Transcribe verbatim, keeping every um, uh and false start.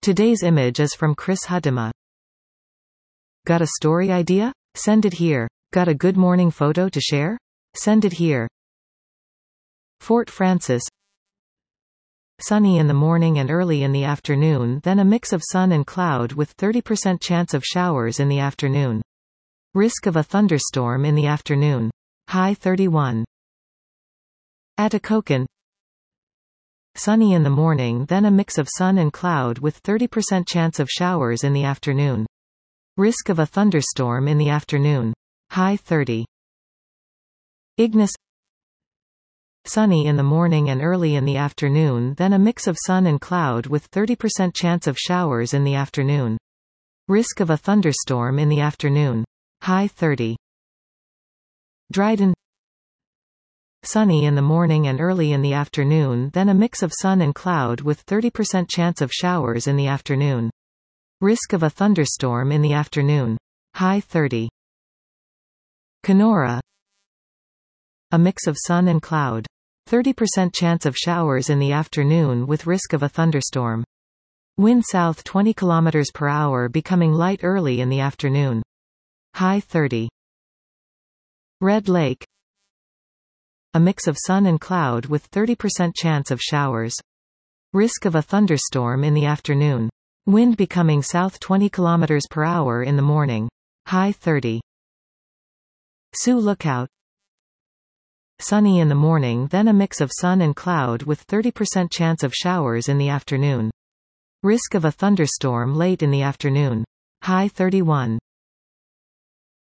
Today's image is from Chris Hudima. Got a story idea? Send it here. Got a good morning photo to share? Send it here. Fort Frances. Sunny in the morning and early in the afternoon, then a mix of sun and cloud with thirty percent chance of showers in the afternoon. Risk of a thunderstorm in the afternoon. High thirty-one. Atikokan. Sunny in the morning, then a mix of sun and cloud with thirty percent chance of showers in the afternoon. Risk of a thunderstorm in the afternoon. High thirty. Ignis. Sunny in the morning and early in the afternoon, then a mix of sun and cloud with thirty percent chance of showers in the afternoon. Risk of a thunderstorm in the afternoon. High thirty. Dryden. Sunny in the morning and early in the afternoon, then a mix of sun and cloud with thirty percent chance of showers in the afternoon. Risk of a thunderstorm in the afternoon. High thirty. Kenora. A mix of sun and cloud. thirty percent chance of showers in the afternoon with risk of a thunderstorm. Wind south twenty kilometers per hour, becoming light early in the afternoon. High thirty. Red Lake. A mix of sun and cloud with thirty percent chance of showers. Risk of a thunderstorm in the afternoon. Wind becoming south twenty kilometers per hour in the morning. High thirty. Sioux Lookout. Sunny in the morning, then a mix of sun and cloud with thirty percent chance of showers in the afternoon. Risk of a thunderstorm late in the afternoon. High thirty-one.